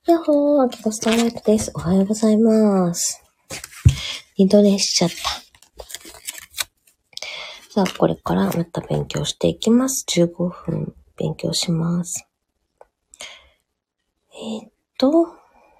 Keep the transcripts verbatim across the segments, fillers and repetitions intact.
やっほー、あきこスターライトです。おはようございます。二度寝しちゃった。さあ、これからまた勉強していきます。じゅうごふん勉強します。えー、っと、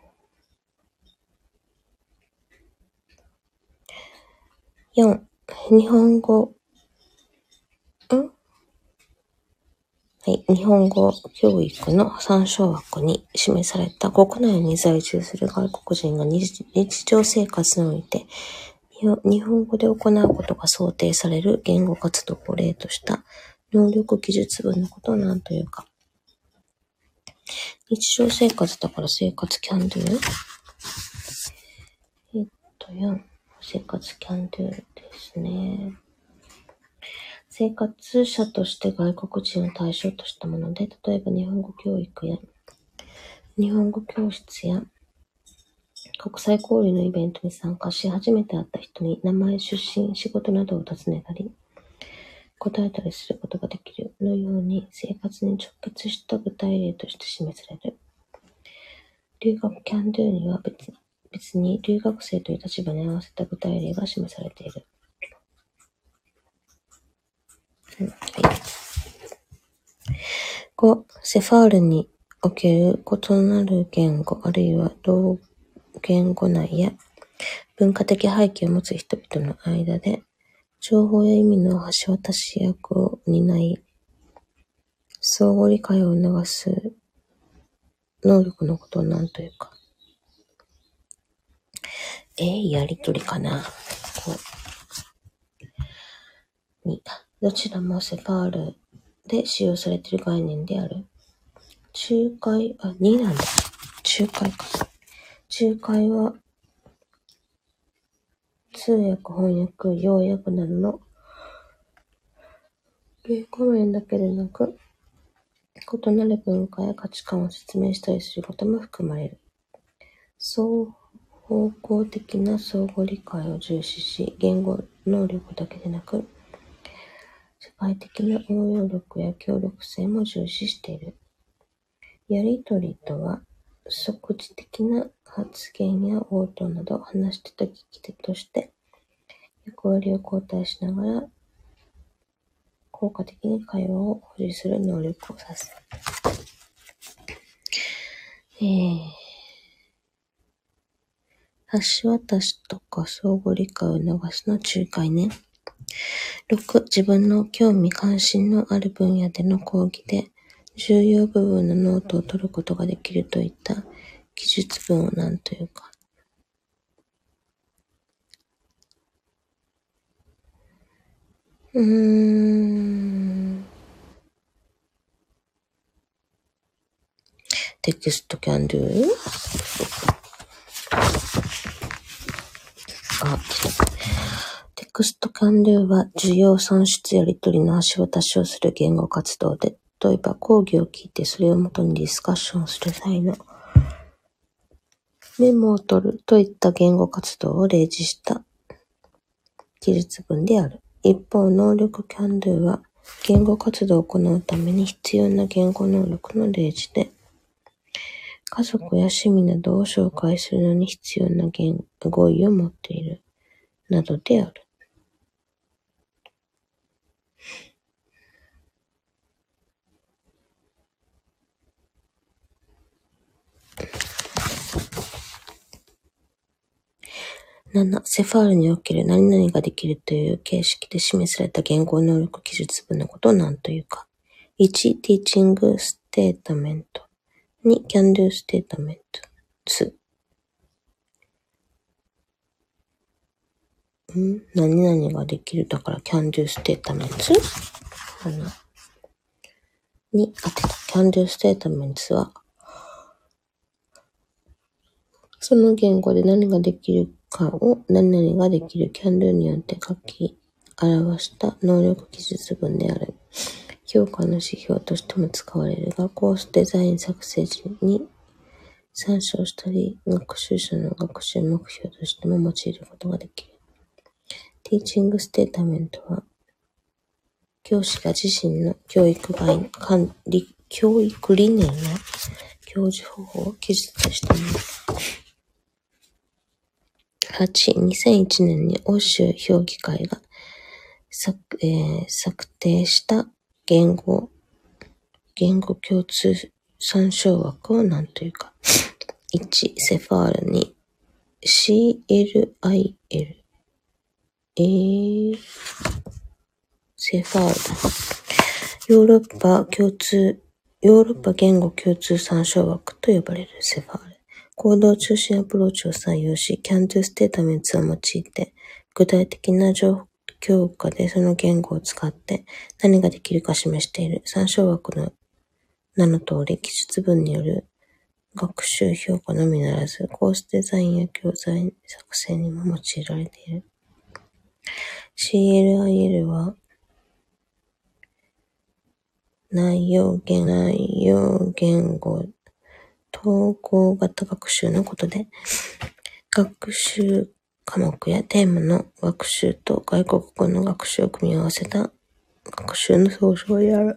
よん、日本語、んはい、日本語教育の参照枠に示された国内に在住する外国人が日常生活において日本語で行うことが想定される言語活動を例とした能力記述文のことを何というか。日常生活だから生活 can do。えっと、よん、生活 can do ですね。生活者として外国人を対象としたもので、例えば日本語教育や日本語教室や国際交流のイベントに参加し、初めて会った人に名前、出身、仕事などを尋ねたり、答えたりすることができるのように、生活に直結した具体例として示される。留学 can do には別に、別に留学生という立場に合わせた具体例が示されている。うん、はい。ご、セファールにおける異なる言語あるいは同言語内や文化的背景を持つ人々の間で情報や意味の橋渡し役を担い、相互理解を促す能力のことを何というか。えー、やりとりかな。こう。に、どちらもセファールで使用されている概念である。仲介、あ、になんだ。仲介か。仲介は、通訳、翻訳、要約などの言語面だけでなく、異なる文化や価値観を説明したりすることも含まれる。双方向的な相互理解を重視し、言語能力だけでなく、社会的な応用力や協力性も重視している。やりとりとは、即時的な発言や応答など、話し手と聞き手として役割を交代しながら、効果的に会話を保持する能力を指す。えー、橋渡しとか相互理解を促すの仲介ね。ろく、自分の興味関心のある分野での講義で重要部分のノートを取ることができるといった記述文を何というか。うーん。テキスト can do? あ、来た。テキスト can do は需要算出やり取りの橋渡しをする言語活動で、例えば講義を聞いてそれをもとにディスカッションする際のメモを取るといった言語活動を例示した記述文である。一方、能力 can do は言語活動を行うために必要な言語能力の例示で、家族や趣味などを紹介するのに必要な言語彙を持っているなどである。なな、セファールにおける何々ができるという形式で示された言語能力記述文のことを何というか。いち、ティーチングステートメント。に、can do ステートメント。に、ん何々ができるだから can do ステートメント。に、当てた。can do ステートメントは、その言語で何ができるかを何々ができる can do によって書き表した能力記述文である。評価の指標としても使われるが、コースデザイン作成時に参照したり、学習者の学習目標としても用いることができる。ティーチングステートメントは、教師が自身の教育概念、教育理念や表示方法を記述したもの。はち、にせんいちねんに欧州評議会が策、えー、策定した言語、言語共通参照枠を何というか。いち、セファール。に、シーエルアイエル。えー、セファールだ。ヨーロッパ共通、ヨーロッパ言語共通参照枠と呼ばれるセファール。行動中心アプローチを採用し、can do ステートメントを用いて、具体的な状況下でその言語を使って何ができるか示している。参照枠の名の通り、記述文による学習評価のみならず、コースデザインや教材作成にも用いられている。シーエルアイエル は、内容言、内容言語、統合型学習のことで、学習科目やテーマの学習と外国語の学習を組み合わせた学習の総称である。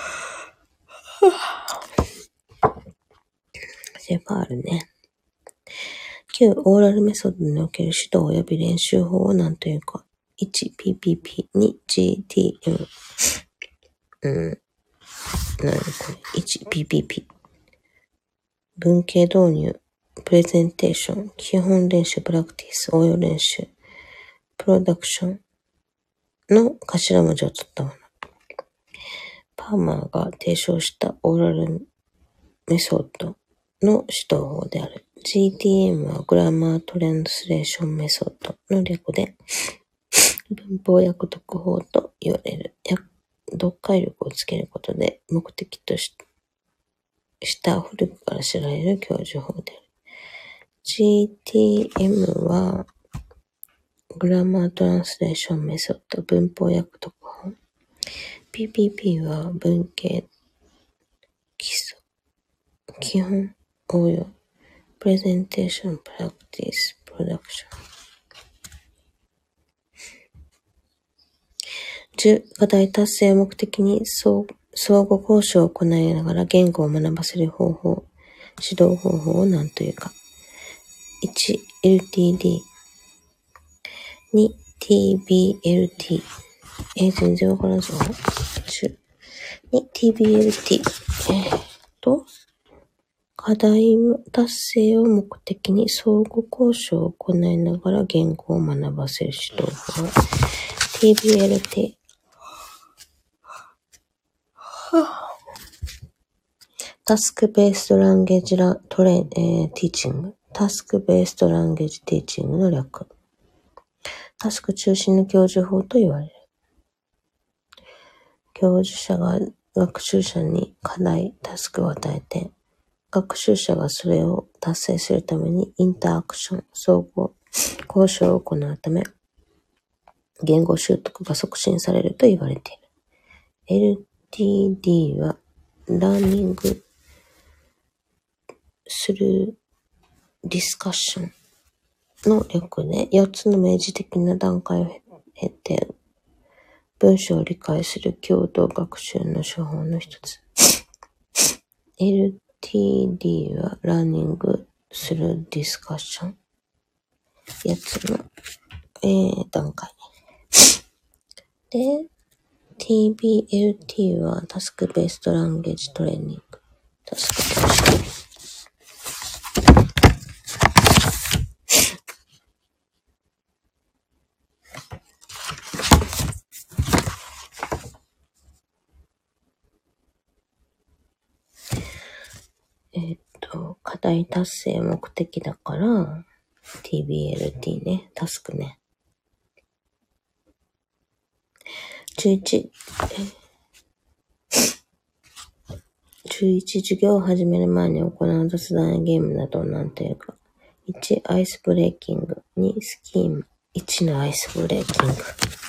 セファールね。きゅう、オーラルメソッドにおける指導及び練習法を何というか。いち、ピーピーピー。に、ジーティーエム。うん。なにこれ。いち、ピーピーピー。文系導入。プレゼンテーション。基本練習、プラクティス。応用練習。プロダクションの頭文字を取ったもの。パーマーが提唱したオーラルメソッドの指導法である。ジーティーエム はグラマートランスレーションメソッドの略で、文法訳読法と言われる。読解力をつけることで目的としした古くから知られる教授法である。ジーティーエム はグラマートランスレーションメソッド、文法訳読法。ピーピーピー は文系基礎、基本、応用、プレゼンテーション、プラクティス、プロダクション。じゅう、課題達成を目的に相相互交渉を行いながら言語を学ばせる方法、指導方法を何というか。いち、エルティーディー。に、ティービーエルティー。えー、全然わからんぞ。に、ティービーエルティー。えー、と、課題達成を目的に相互交渉を行いながら言語を学ばせる指導法。ティービーエルティー。タスクベーストランゲージラトレ、えー、ティーチング。タスクベーストランゲージティーチングの略。タスク中心の教授法と言われる。教授者が学習者に課題、タスクを与えて、学習者がそれを達成するためにインターアクション、相互交渉を行うため、言語習得が促進されると言われている。エルティーディー はラーニングするディスカッションの略でよっつの明示的な段階を経て文章を理解する共同学習の手法の一つ。エルティーディー はラーニングするディスカッションやつの、えー、段階で ティービーエルティー はタスクベーストランゲージトレーニングタスクとしてえー、っと課題達成目的だから ティービーエルティー ねタスクねじゅういち、じゅういち授業を始める前に行う雑談やゲームなどなんていうか。いち、アイスブレーキング。に、スキーム。いちのアイスブレーキング。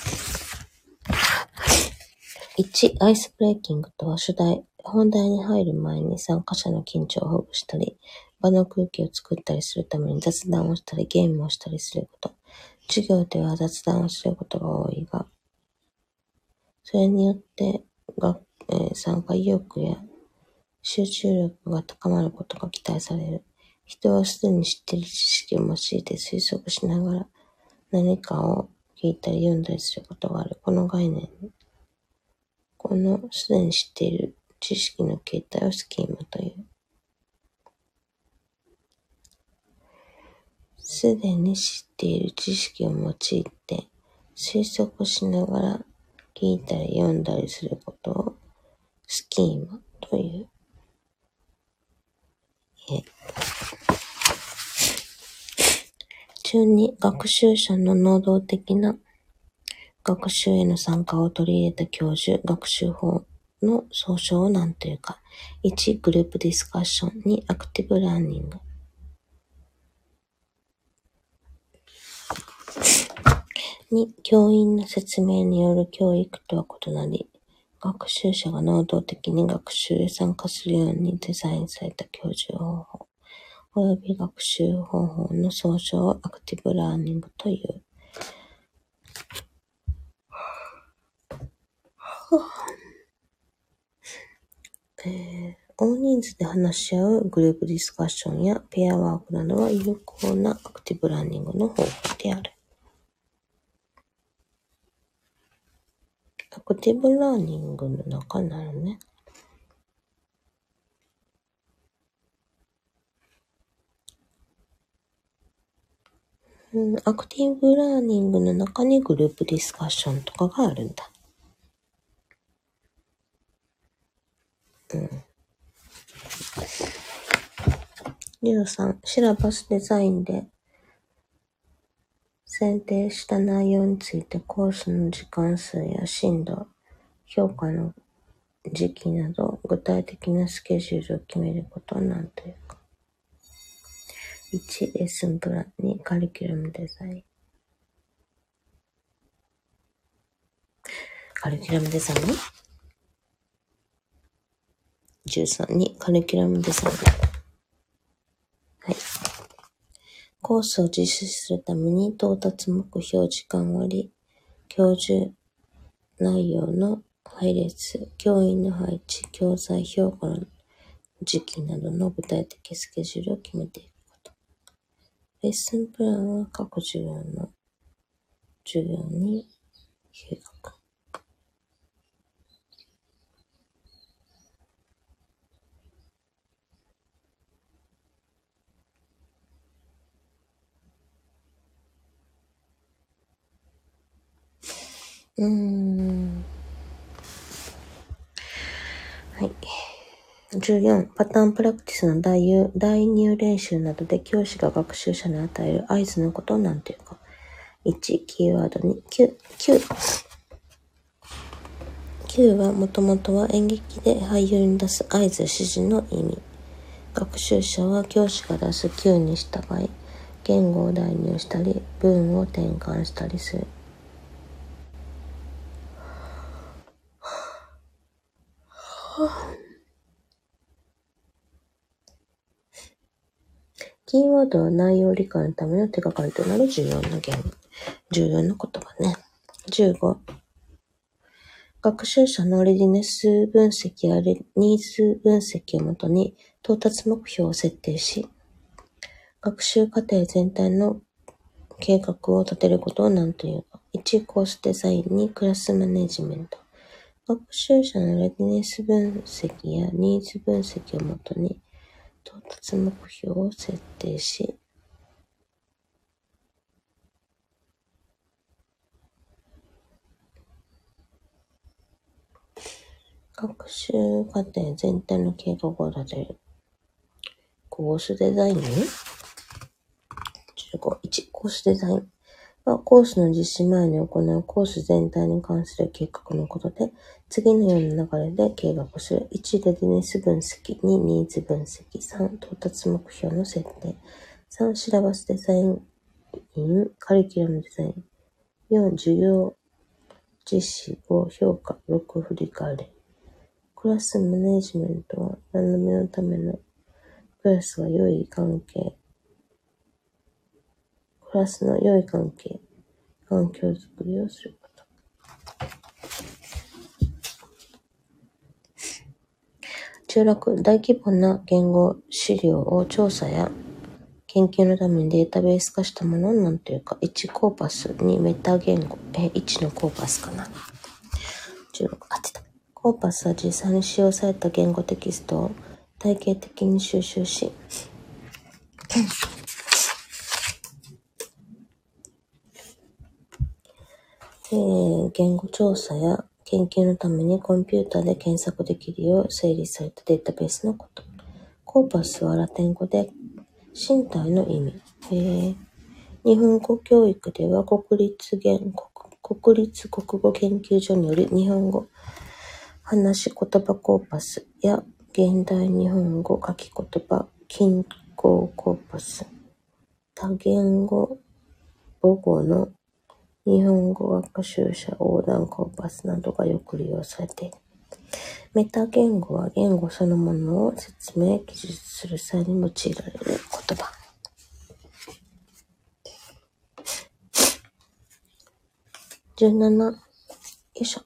いち、アイスブレーキングとは主題、本題に入る前に参加者の緊張をほぐしたり、場の空気を作ったりするために雑談をしたりゲームをしたりすること。授業では雑談をすることが多いが、それによってが、えー、参加意欲や集中力が高まることが期待される。人はすでに知っている知識を用いて推測しながら何かを聞いたり読んだりすることがある。この概念、このすでに知っている知識の形態をスキーマという。すでに知っている知識を用いて推測しながら聞いたり読んだりすることをスキーマという。中に学習者の能動的な学習への参加を取り入れた教授、学習法の総称を何というか。いち、グループディスカッション。に、アクティブラーニング。に、教員の説明による教育とは異なり、学習者が能動的に学習へ参加するようにデザインされた教授方法、および学習方法の総称をアクティブラーニングという。えー、大人数で話し合うグループディスカッションやペアワークなどは有効なアクティブラーニングの方法である。アクティブラーニングの中になるね。うん、アクティブラーニングの中にグループディスカッションとかがあるんだ。うん。じゅうさん、シラバスデザインで選定した内容についてコースの時間数や進度、評価の時期など具体的なスケジュールを決めることは何というか。いち、レッスンプラン。に、カリキュラムデザイン。カリキュラムデザイン ?じゅうさん に、カリキュラムデザイン。はい。コースを実施するために到達目標時間割、教授内容の配列、教員の配置、教材評価の時期などの具体的スケジュールを決めていくこと。レッスンプランは各授業の授業に計画。うーん。はい。じゅうよん、パターンプラクティスの代入、代入練習などで教師が学習者に与える合図のことを何というか。いち、キーワードに、Q、Q。Q はもともとは演劇で俳優に出す合図指示の意味。学習者は教師が出す Q に従い、言語を代入したり、文を転換したりする。キーワードは内容理解のための手がかりとなる重要な言語。重要な言葉ね。じゅうご、学習者のレディネス分析やニーズ分析をもとに到達目標を設定し、学習過程全体の計画を立てることを何というか。いち、コースデザイン。に、クラスマネジメント。学習者のレディネス分析やニーズ分析をもとに到達目標を設定し、学習過程全体の計画を立てる。コースデザインじゅうご、いち、コースデザインはコースの実施前に行うコース全体に関する計画のことで、次のような流れで計画する。いち、レディネス分析。に、ニーズ分析。さん、到達目標の設定。さん、シラバスデザイン、カリキュラムデザイン。よん、授業実施。ご、評価。ろく、振り返り。クラスマネジメントは学びのためのクラスが良い関係、クラスの良い関係、環境づくりをすること。 中落、大規模な言語資料を調査や研究のためにデータベース化したものをなんというか、いちコーパスにメタ言語、え、いちのコーパスかな。じゅうろく、あってた。コーパスは実際に使用された言語テキストを体系的に収集し、えー、言語調査や研究のためにコンピューターで検索できるよう整理されたデータベースのこと。コーパスはラテン語で身体の意味。えー、日本語教育では国立言国、国立国語研究所による日本語話し言葉コーパスや現代日本語書き言葉均衡コーパス、多言語母語の日本語学習者横断コーパスなどがよく利用されている。メタ言語は言語そのものを説明、記述する際に用いられる言葉。じゅうなな、よいしょ。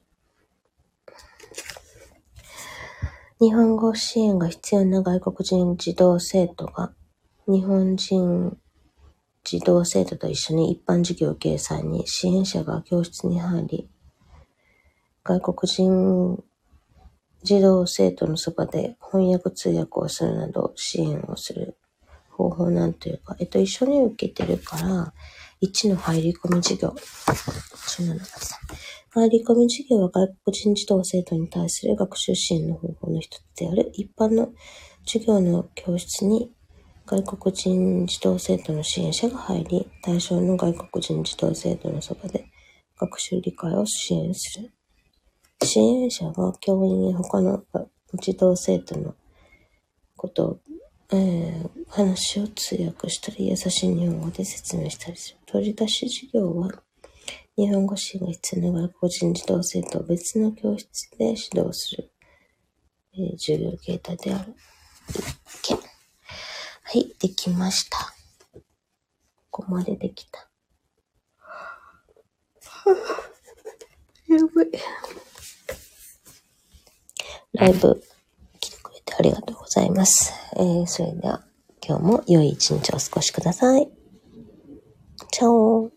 日本語支援が必要な外国人児童生徒が日本人児童生徒と一緒に一般授業を受ける際に支援者が教室に入り、外国人児童生徒のそばで翻訳通訳をするなど支援をする方法なんというか、えっと、一緒に受けてるから、いちの入り込み授業。じゅうなな入り込み授業は外国人児童生徒に対する学習支援の方法の一つである。一般の授業の教室に外国人児童生徒の支援者が入り、対象の外国人児童生徒のそばで学習理解を支援する。支援者は教員や他の児童生徒のことを、えー、話を通訳したり、優しい日本語で説明したりする。取り出し授業は、日本語支援が必要な外国人児童生徒を別の教室で指導する、えー、授業形態である。はい、できました。ここまでできた。やばい。ライブ来てくれてありがとうございます。えー、それでは今日も良い一日をお過ごしください。チャオー。